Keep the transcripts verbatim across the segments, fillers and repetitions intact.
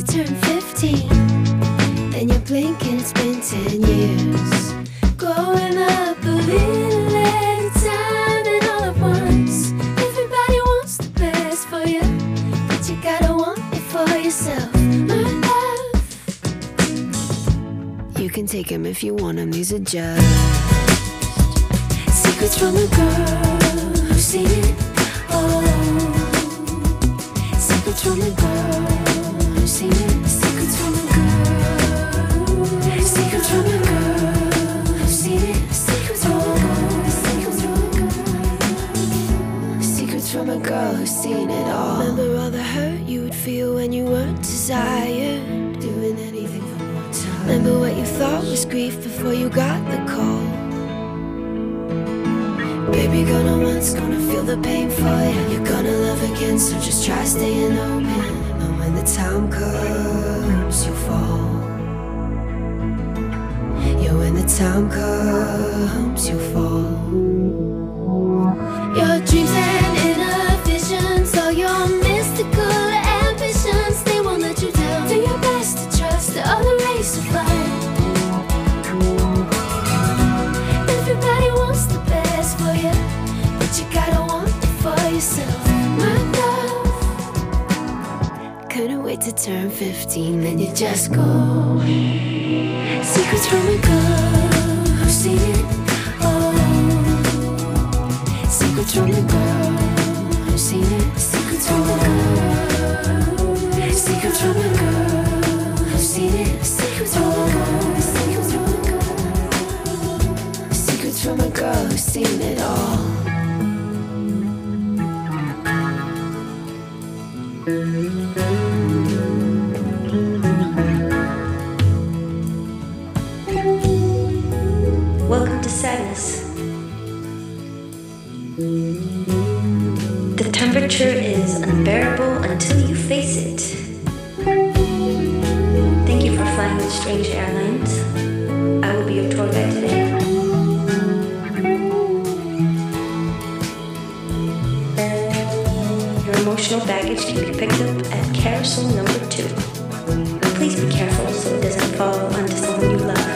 turn fifteen, then you blink and it's been ten years. Growing up a little at a time and all at once. Everybody wants the best for you, but you gotta want it for yourself, my love. You can take them if you want them, these are just secrets from a girl who's seen it all. Secrets from a girl who's seen it. Secrets from a girl. Secrets from a girl who's seen it. Secrets from a girl. Secrets from a girl. Secrets from a girl who's seen it all. Remember all the hurt you would feel when you weren't desired, doing anything for more time. Remember what you thought was grief before you got the call. Baby, gonna once, gonna feel the pain for you. You're gonna love again, so just try staying open. And when the time comes, you fall. Yeah, when the time comes, you fall. Your dreams and inner visions, all your mystical ambitions, they won't let you down. Do your best to trust the other race of life. Everybody wants the best for you, but you gotta want it for yourself, my love. Couldn't wait to turn fifteen, then you just go. Secrets from a girl who's seen it all. Secrets from a girl who's seen it. Secrets from a girl. Secrets from a girl who's seen it. Secrets from a girl. Secrets from a girl. Secrets from a girl who's seen it all. Welcome to sadness. The temperature is unbearable until you face it. Thank you for flying with Strange Airlines. I will be your tour guide today. Your emotional baggage can be picked up at carousel number two. But please be careful so it doesn't fall onto someone you love.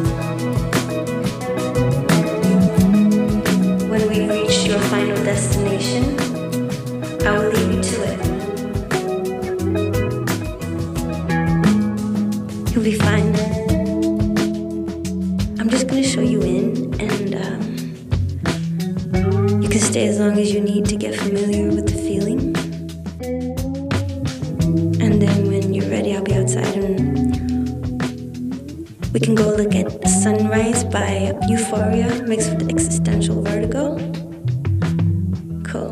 When we've reached your final destination, I will leave you to it. You'll be fine. I'm just gonna show you in, and um, you can stay as long as you need to get familiar with the feeling. And then when you're ready, I'll be outside and we can go look at Sunrise by Euphoria mixed with existential vertigo. Cool.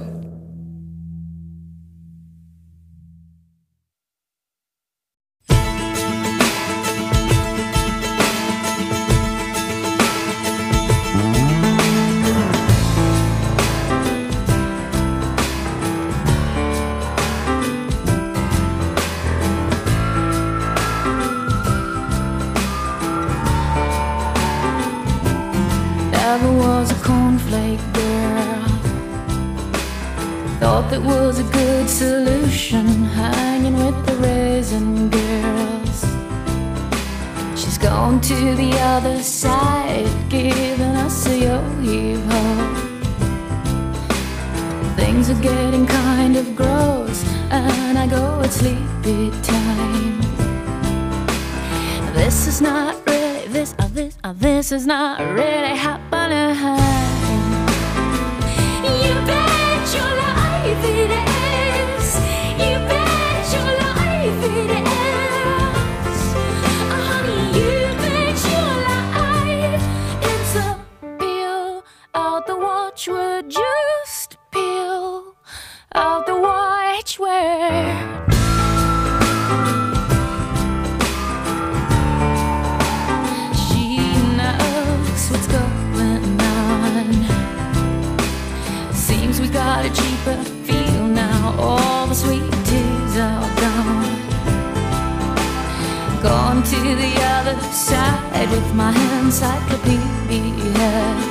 Never was a cornflake girl. Thought that was a good solution, hanging with the raisin girls. She's gone to the other side, giving us a yo-yo. Things are getting kind of gross, and I go at sleepy time. This is not really, this, uh, this, uh, this is not really happening. You bet your life it is. You bet your life it is. Oh, honey, you bet your life it's a peel out the watchword. Just peel out the watchword. Got a cheaper feel now. All the sweet teas are gone. Gone to the other side with my encyclopedia.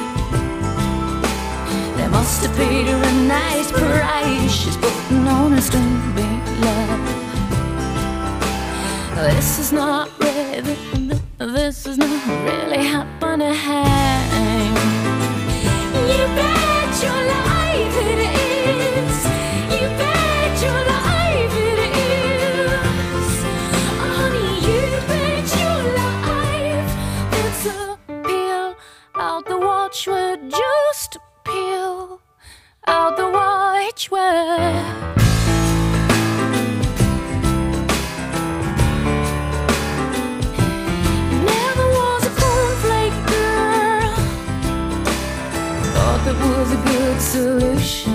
They must have paid her a nice price. She's putting on a string big love. This is not really, this is not really happening. You bet your life it is. You bet your life it is. Honey, you bet your life. It's a peel out the watchword, just a peel out the watchword. That was a good solution.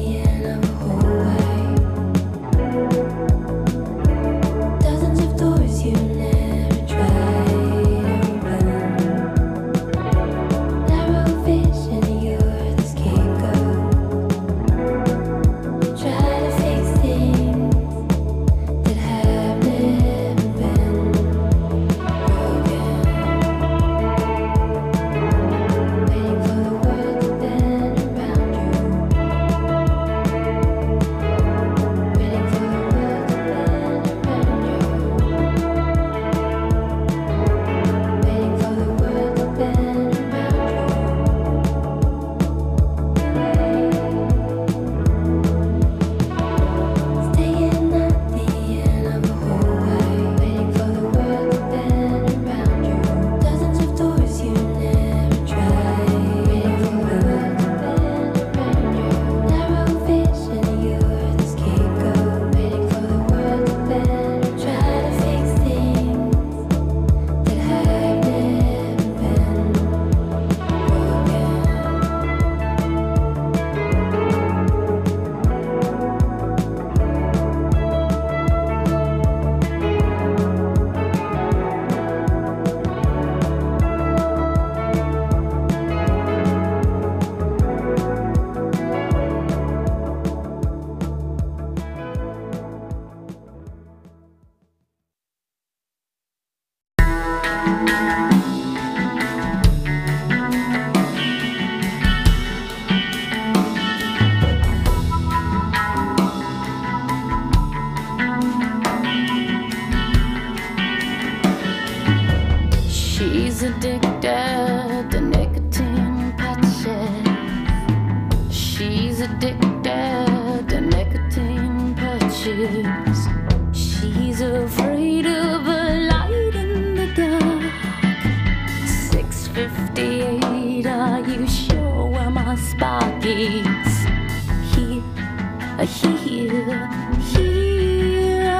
Dozens of doors addicted to nicotine patches. She's addicted to nicotine patches. She's afraid of a light in the dark. six fifty-eight, are you sure where my spark is? Here, here, here.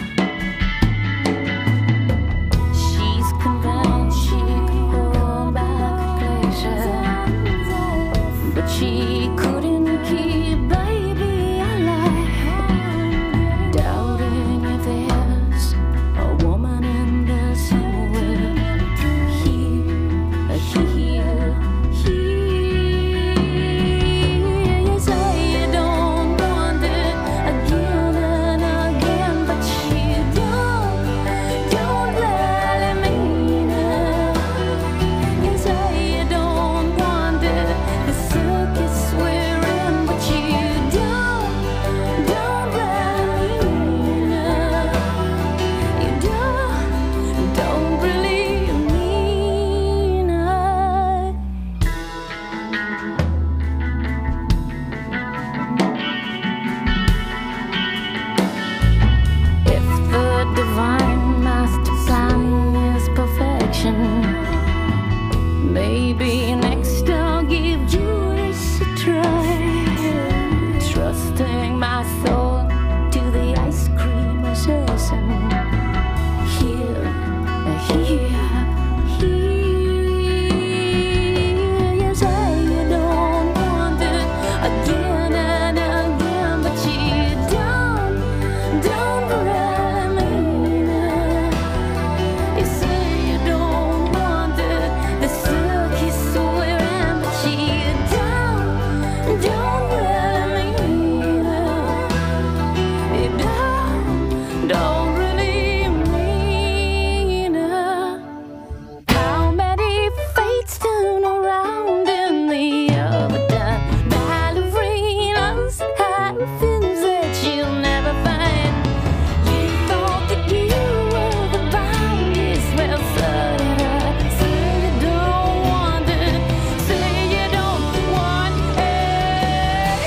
She's convinced she can hold back pleasure, but she couldn't keep baby alive, doubting if there's a woman in there somewhere. Here, here, here. You say you don't want it again and again, but you don't, don't really mean it. You say you don't want it, the circus we're in, but you don't, don't really mean it. You don't, don't really mean it. If the divine master plan is perfection, maybe next I'll give Judas a try, trusting my soul to the ice cream assassin. Here, here, here. You say you don't want it again and again, but you don't, don't really mean it. You say you don't want it, the circus we're in, but you don't, don't really mean it. You don't, don't really mean it. How many fates turn around in the overdone ballerinas and fins that you'll never find? You thought that you were the boundless, well, so did I. Say you don't want it, say you don't want it.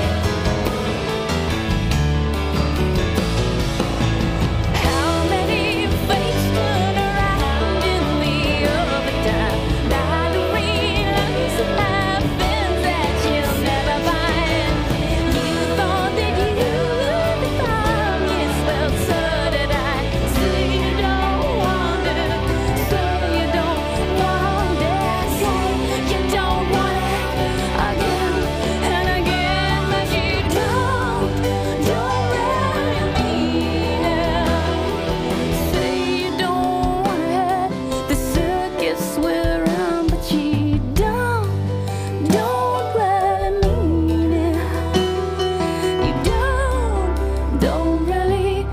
How many fates turn around in the overdone ballerinas and fins that you'll never find? You thought that you were the boundless, well, so did I. Say you don't want it, so you don't want it, say you don't want it again and again, but you don't, don't really mean it. Say you don't want it, the circus we're in, but you don't, don't really mean it. You don't, don't really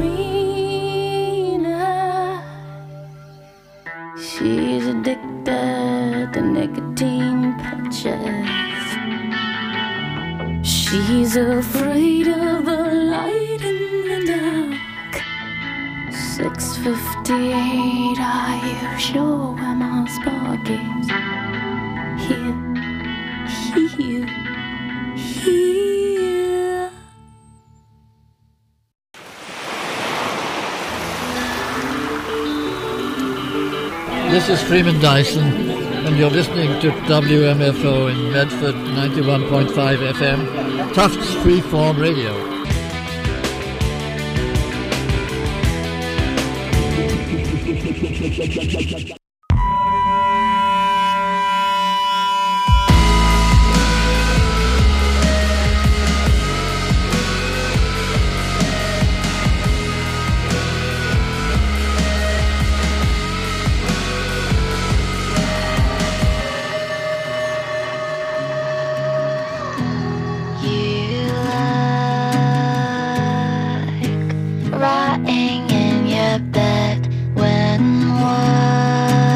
mean it. She's addicted to nicotine patches. She's afraid of the light in the dark. six fifty-eight, are you sure where my spark is? Here, here, here. This is Freeman Dyson, and you're listening to W M F O in Medford, ninety-one point five F M, Tufts Freeform Radio. You like rotting in your bed when one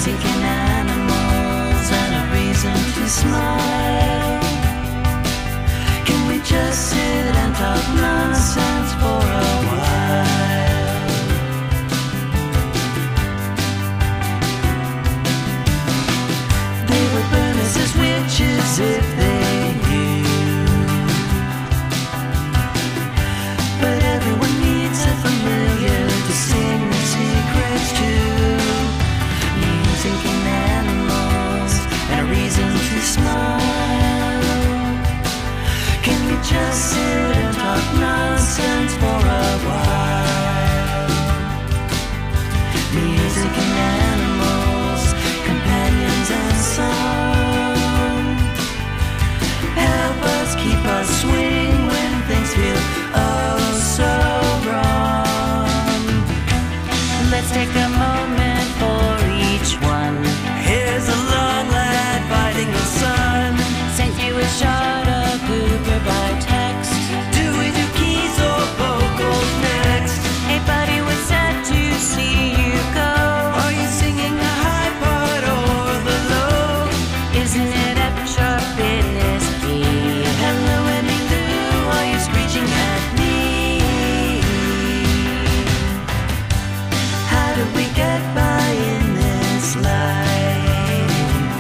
music and animals and a reason to smile. Can we just sit and talk nonsense for a while? They would burn us as witches if they knew. But everyone needs a familiar to sing their secrets to. Music and animals and a reason to smile. Can we just sit and talk nonsense for a while? Music and animals, companions and song. Help us, keep us swing when things feel oh so wrong. Let's take a moment for each one. Here's a long lad fighting the sun. Sent you a shot of Cooper by text. Do we do keys or vocals next? Hey buddy, we're sad to see you go. Are you singing the high part or the low? Isn't it F sharp in this key? Hello Emmy Lou, are you screeching at me? How do we get by in this life?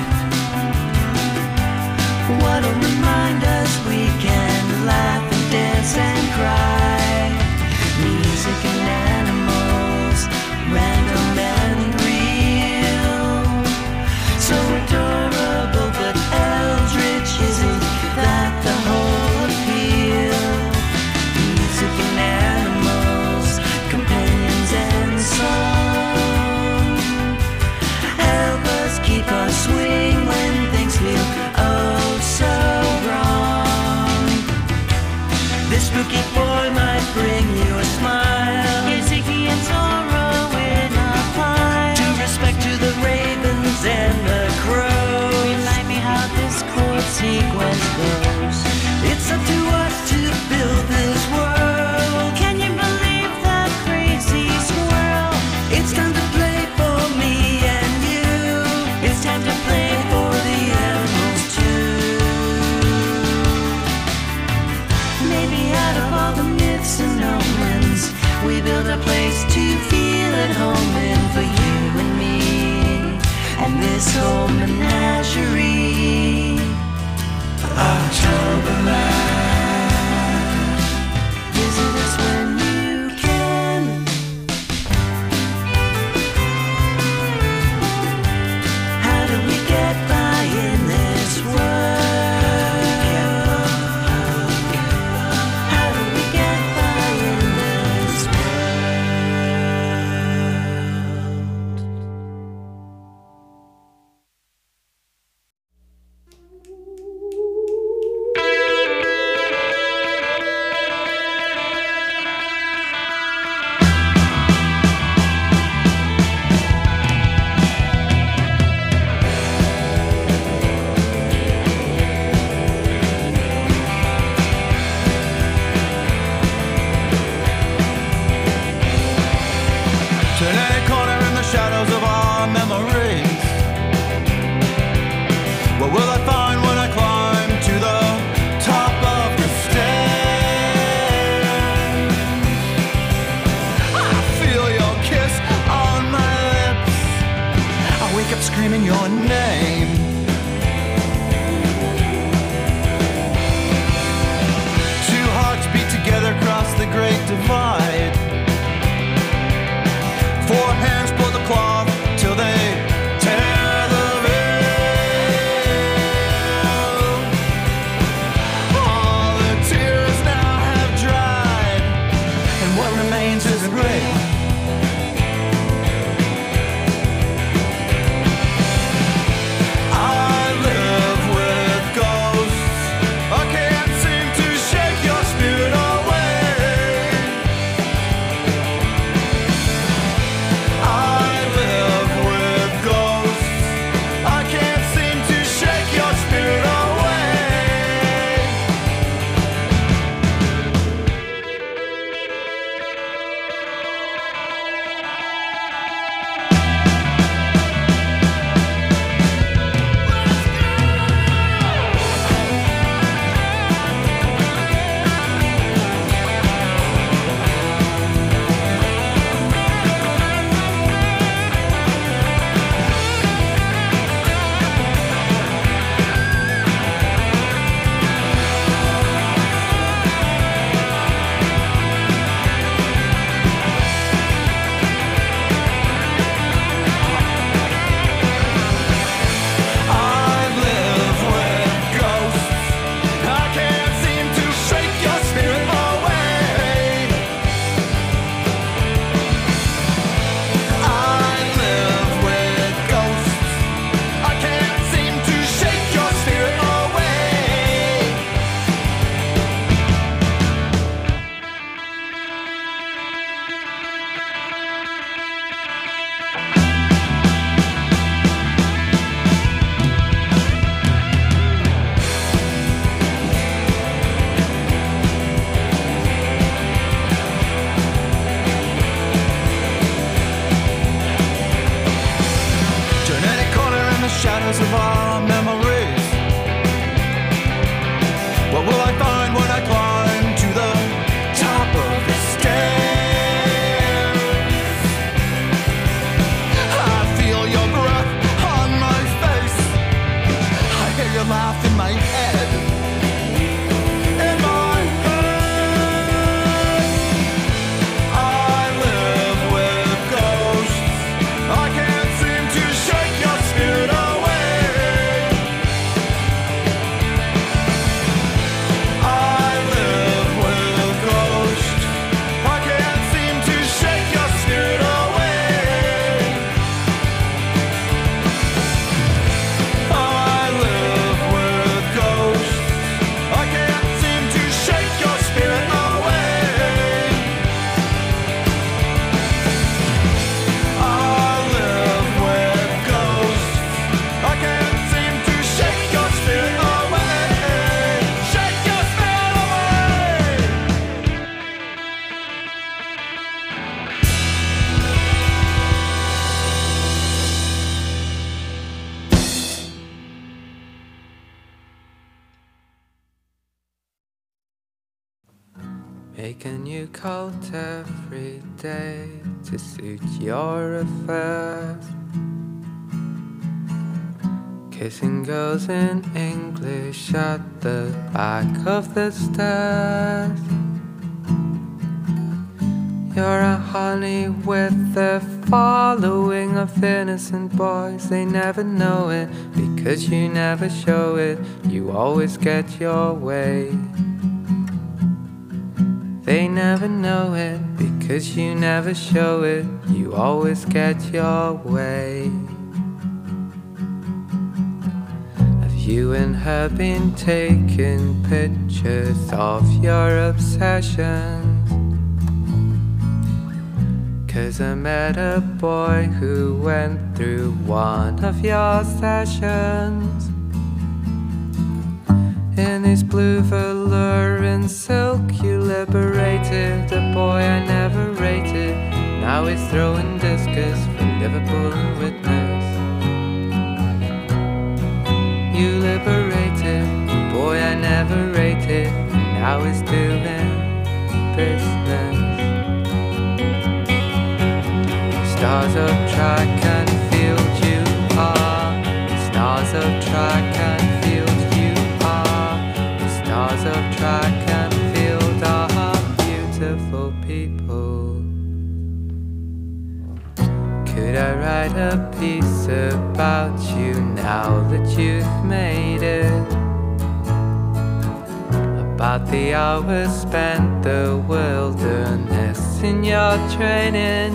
What'll remind us we can laugh and dance and cry? Music and animals, random and real. So adorable but eldritch, isn't that the whole appeal? Music and animals, companions and song. Help us, keep us swing when things feel oh so wrong. This spooky boy might bring you a smile. Music and sorrow in a pile. Due respect to the ravens and the crows. Remind me how this chord sequence goes. It's up to us to build this world. Can you believe that crazy swirl? It's time to play for me and you. It's time to play for the animals too. Maybe out of all the myths and omens, we build a place to feel at home in for you and me. And this whole menagerie. Octoberland. Visit us when you can. How do we get by in this world? How do we get by in this Turn any corner in the shadows of our memories. What will I find when I climb to the top of the stairs? I feel your kiss on my lips. I wake up screaming your name. Two hearts beat together across the great divide. Four hands pull the cloth till they tear the veil. All the tears now have dried, and what remains is a grave. I live with ghosts. I can't seem to shake your spirit away. shadows of our memories. What will I find when I climb to the top of the stairs? I feel your breath on my face. I hear your laugh in my head. In my head. I live with ghosts. I can't seem to shake your spirit away. I live with ghosts. I can't seem to shake your spirit away. I live with ghosts. I can't seem to shake your spirit away. I live with ghosts. I can't seem to shake your spirit away. Shake your spirit away. Make a new coat every day to suit your affairs. Kissing girls in English at the back of the stairs. You're a honey with a following of innocent boys. They never know it because you never show it. You always get your way. They never know it because you never show it. You always get your way. Have you and her been taking pictures of your obsessions? 'Cause I met a boy who went through one of your sessions. In his blue velour and silk you liberated a boy I never rated. Now he's throwing discus for Liverpool and witness. You liberated a boy I never rated. Now he's doing business. Stars of track and field you are. Stars of track and field you are. Stars of track and field are beautiful people. Could I write a piece about you now that you've made it? About the hours spent the wilderness in your training.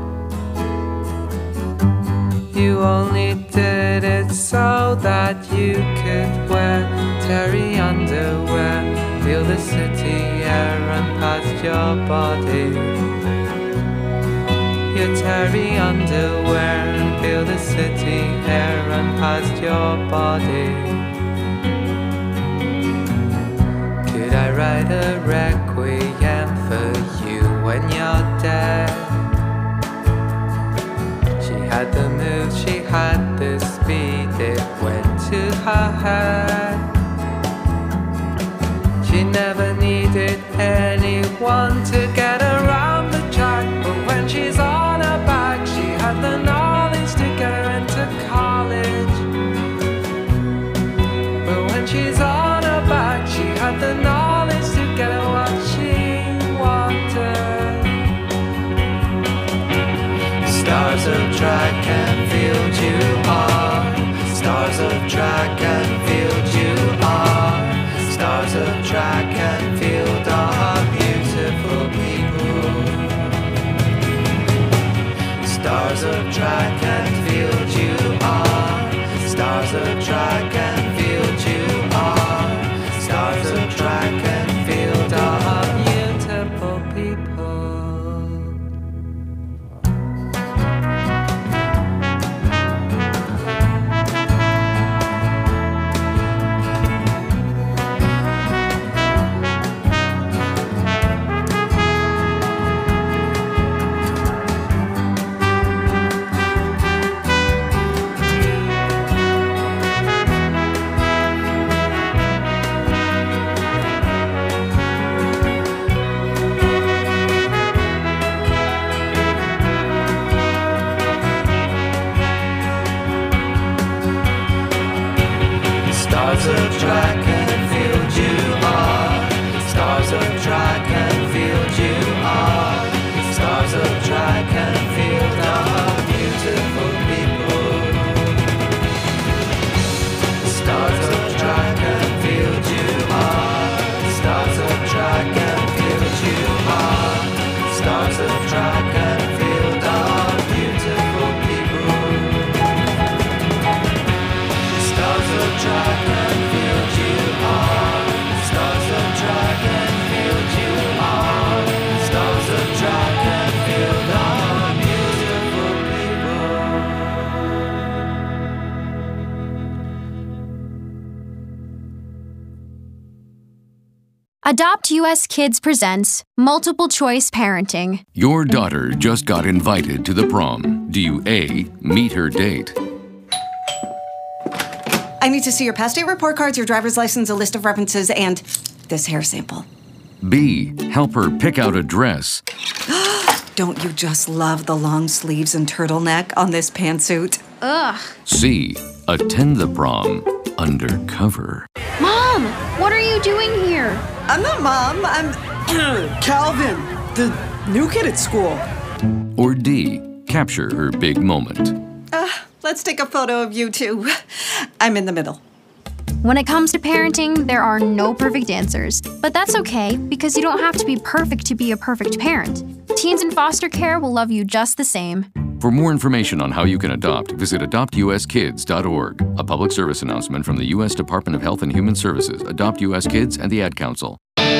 You only did it so that you could wear terry underwear, feel the city air run past your body. Your terry underwear and feel the city air run past your body. Could I write a requiem for you when you're dead? She had the move, she had the speed, it went to her head. She never needed anyone to get around the track, but when she's on her back, she had the knowledge to get her into college. But when she's on her back, she had the knowledge to get her stars of track and field you are. The stars of track and field you are. The stars of track and field are beautiful people. The stars of track and field you are. The stars of track and field you are. The stars of track and field are beautiful people. The stars of track and field you are. The stars of track and field you are. The stars of track and field are beautiful Adopt U S Kids presents Multiple Choice Parenting. Your daughter just got invited to the prom. Do you A, meet her date? I need to see your past date report cards, your driver's license, a list of references, and this hair sample. B, help her pick out a dress? Don't you just love the long sleeves and turtleneck on this pantsuit? Ugh. C, attend the prom undercover. Mom, what are you doing here? I'm not Mom, I'm Calvin, the new kid at school. Or D, capture her big moment. Uh, let's take a photo of you two. I'm in the middle. When it comes to parenting, there are no perfect answers. But that's okay, because you don't have to be perfect to be a perfect parent. Teens in foster care will love you just the same. For more information on how you can adopt, visit adopt u s kids dot org. A public service announcement from the U S Department of Health and Human Services, Adopt U S Kids, and the Ad Council.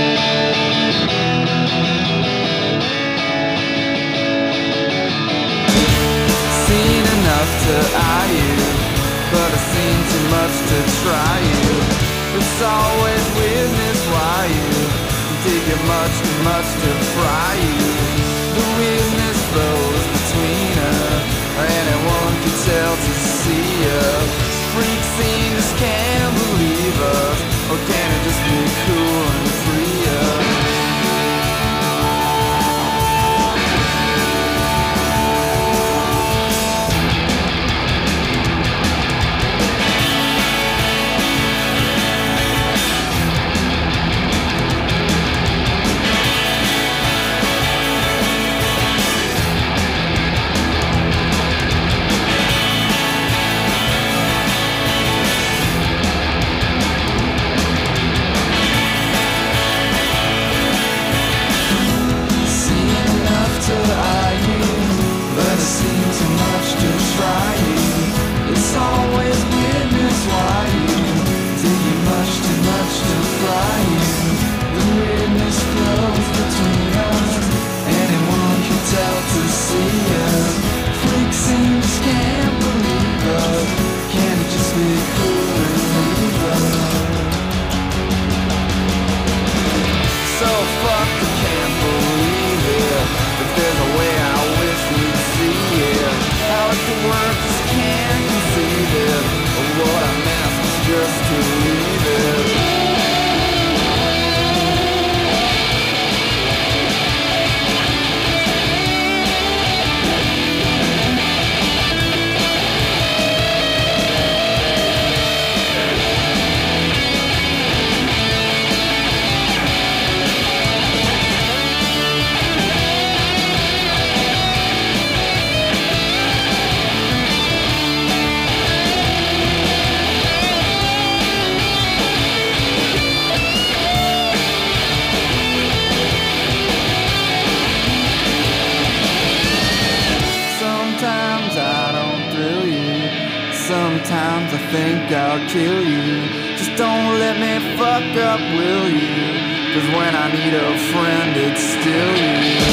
Seen enough to eye you, but I've seen too much to try you. It's always weirdness why you dig it much too much to fry you. The weirdness flows between us, anyone can tell to see us. Freak scene just can't believe us, or can it just be cool and free us? Sometimes I think I'll kill you. Just don't let me fuck up, will you? 'Cause when I need a friend, it's still you.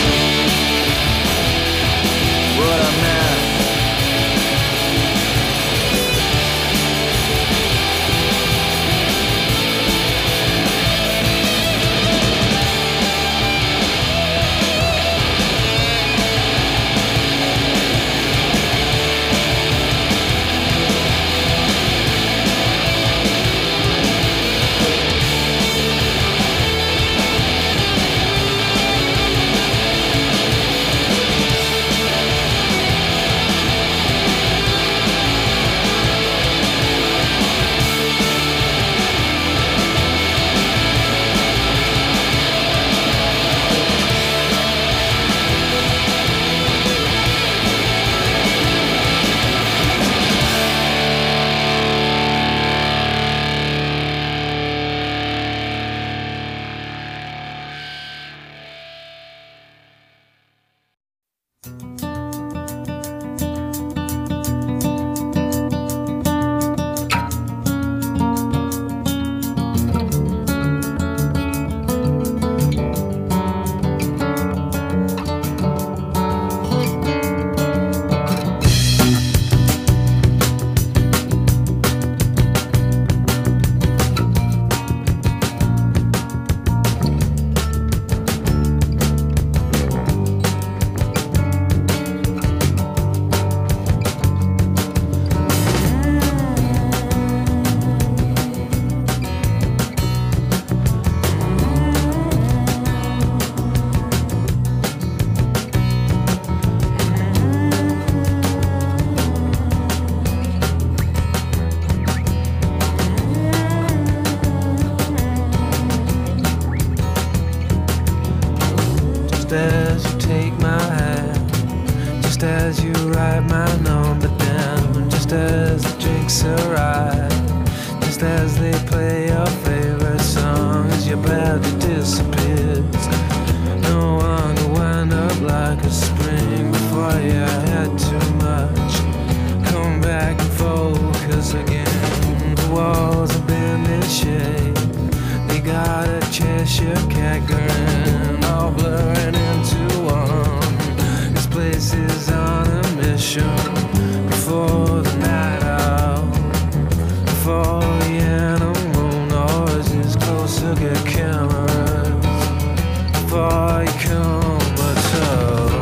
What a mess. write my number down just as the drinks arrive, just as they play your favorite song as your body disappears. No one will wind up like a spring before you had too much. Come back and focus again. The walls have been in shape. They got a Cheshire cat grin, all blurring into one. This place is on a mission. Before the night out, before the animal noises, closer get cameras. Before you come at all.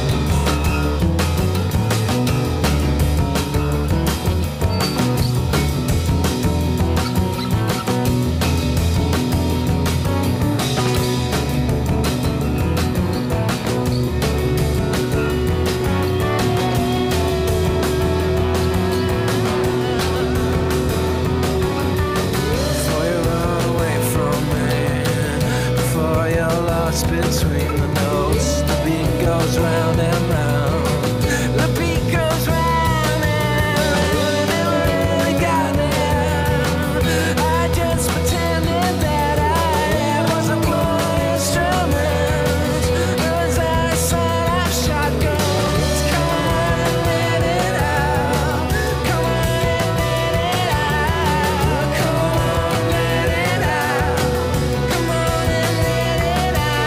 Between the notes, the beat goes round and round. The beat goes round and round. Never really got there. I just pretended that I was a blowing instrument. As I set up shotguns, come on and let it out. Come on and let it out. Come on, let it out. Come on and let it out.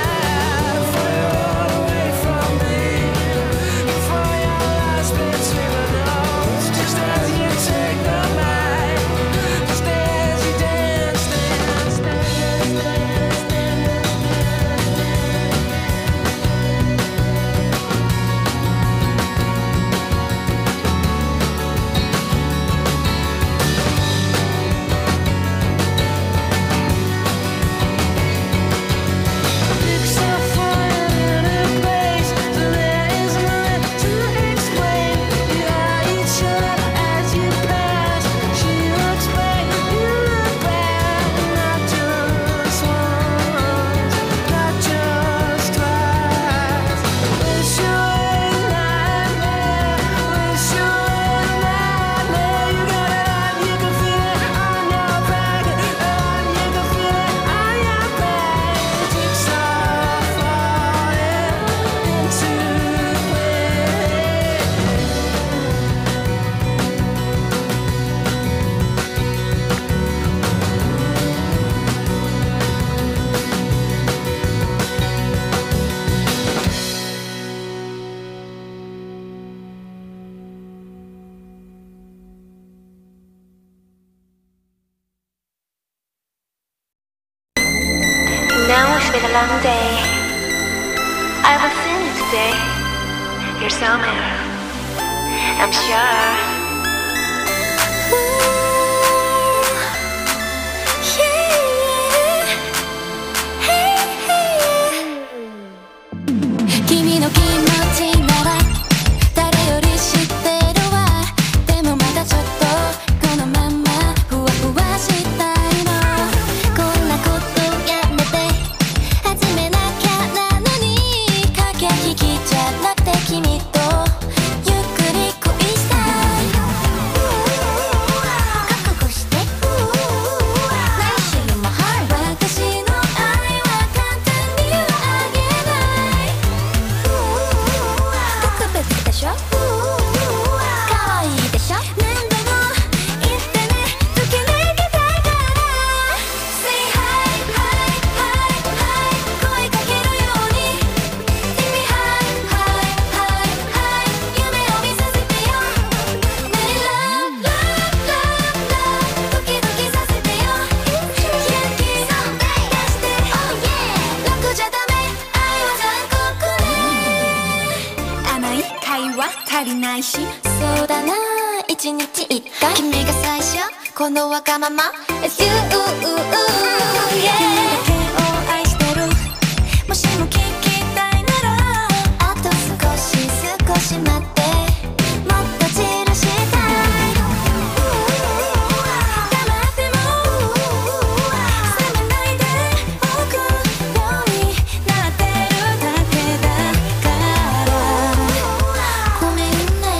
Now it's been a long day. I will send you today. You're somewhere, I'm sure. Come in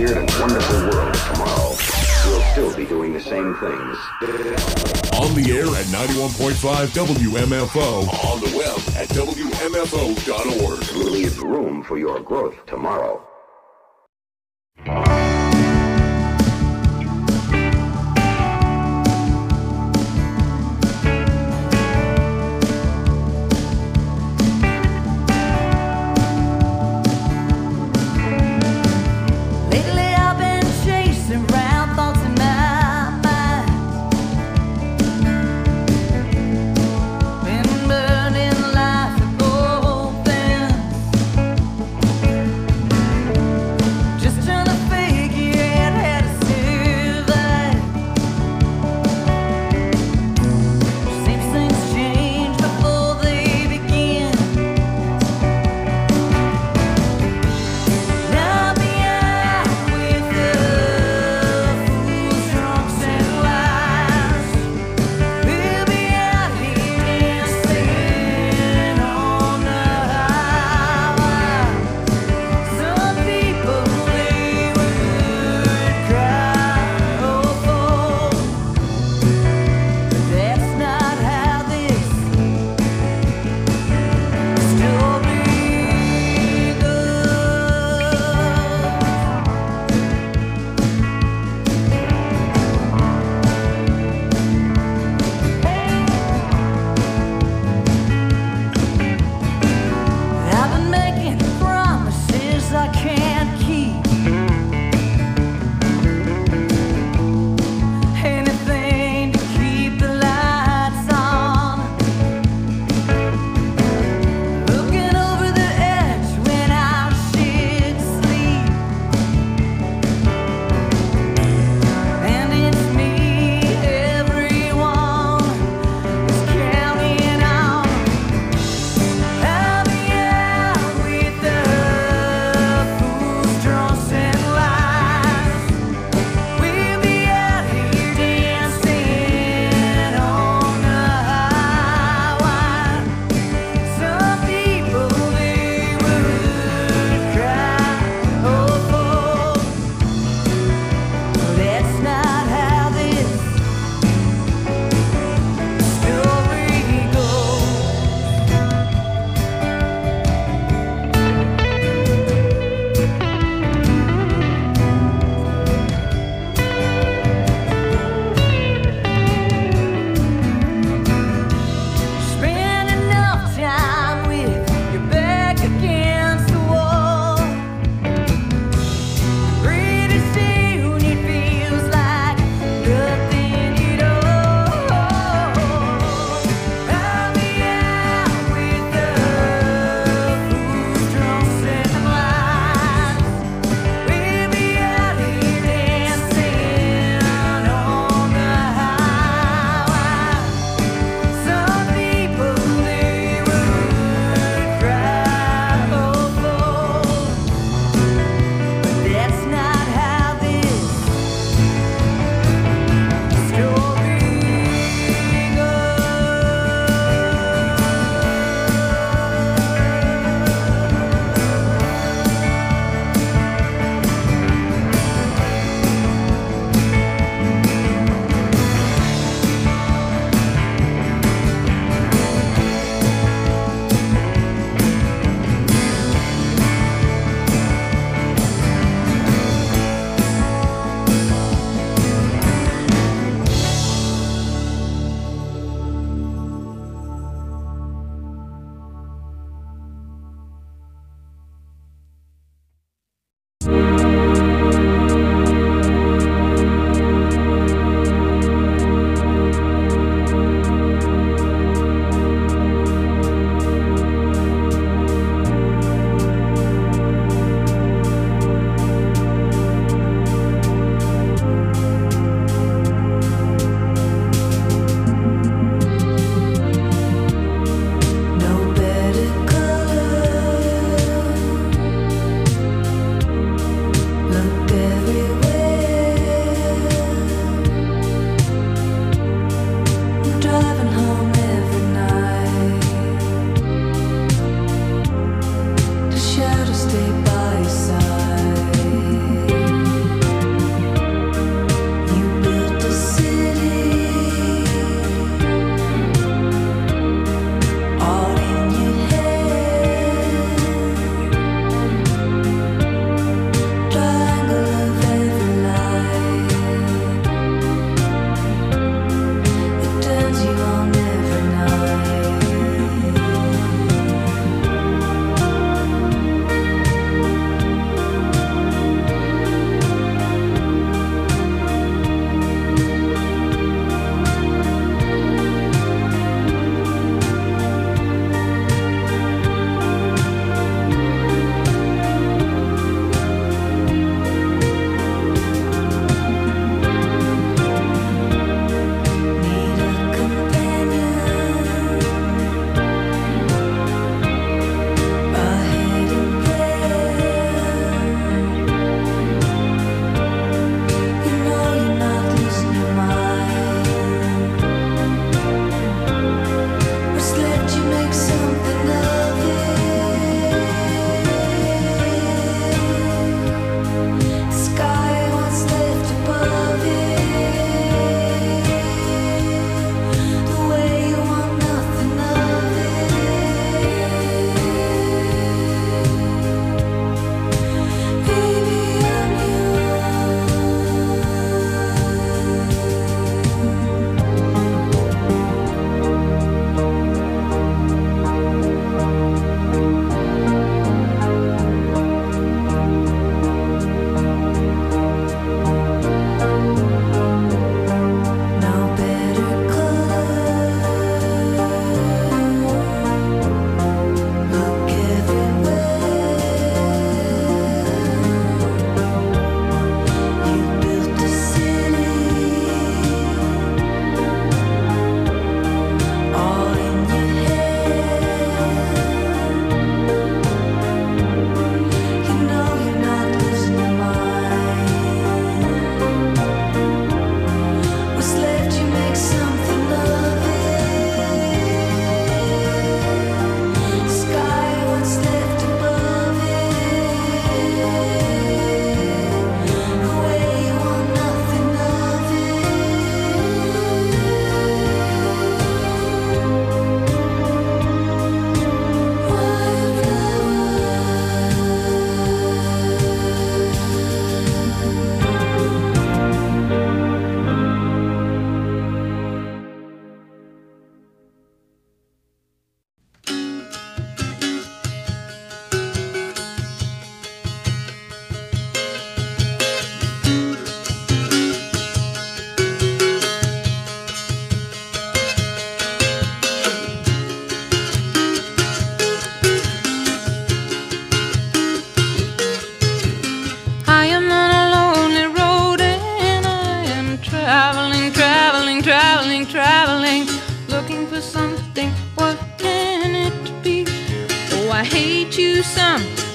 weird and wonderful world of tomorrow, we'll still be doing the same things. On the air at ninety-one point five W M F O. On the web at W M F O dot org. We'll leave room for your growth tomorrow. Lately I've been chasing round thoughts in my mind. Been burning life at both ends.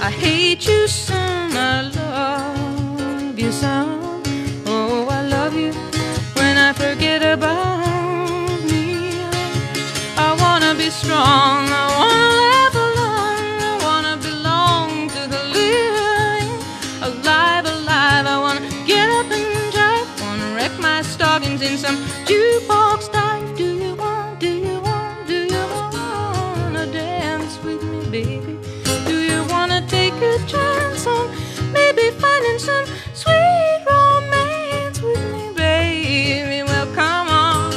I hate you some, I love you some. Oh, I love you when I forget about me. I wanna be strong, I wanna laugh along, I wanna belong to the living. Alive, alive, I wanna get up and drive, wanna wreck my stockings in some jukebox dive. Do you want, do you want, do you wanna dance with me, baby? Do you wanna take a chance on maybe finding some sweet romance with me, baby? Well, come on.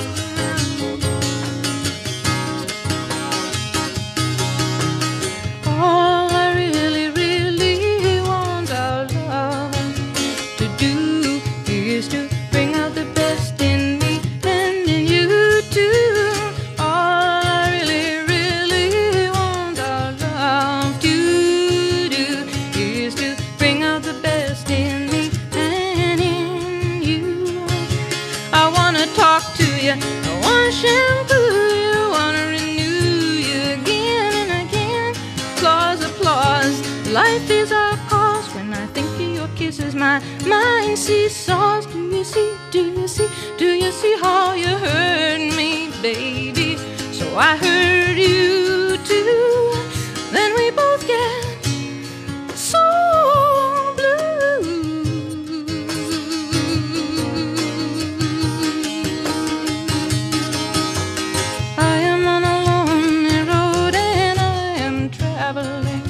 All I really, really want our love to do is to bring out the best in me and in you too. All I really, really want our love to do is to bring out the best in me and in you. I wanna talk to you, I wanna shampoo you, wanna renew you again and again. Applause, applause, life is our cause. When I think of your kisses, my mind seesaws. Do you see, do you see, do you see how you hurt me, baby? So I hurt you too. Then we both get so blue. I am on a lonely road and I am traveling,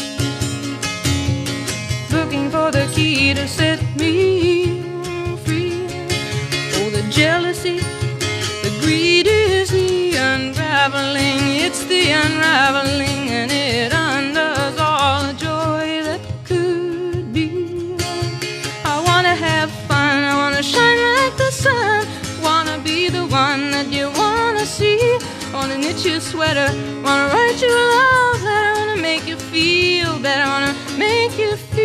looking for the key to set me free. Oh, the jealousy, the greed is the unraveling. It's the unraveling, and it undoes all the joy that could be. I wanna have fun, I wanna shine like the sun, wanna be the one that you wanna see. Wanna knit your sweater, wanna write you a love letter, wanna make you feel better, wanna make you feel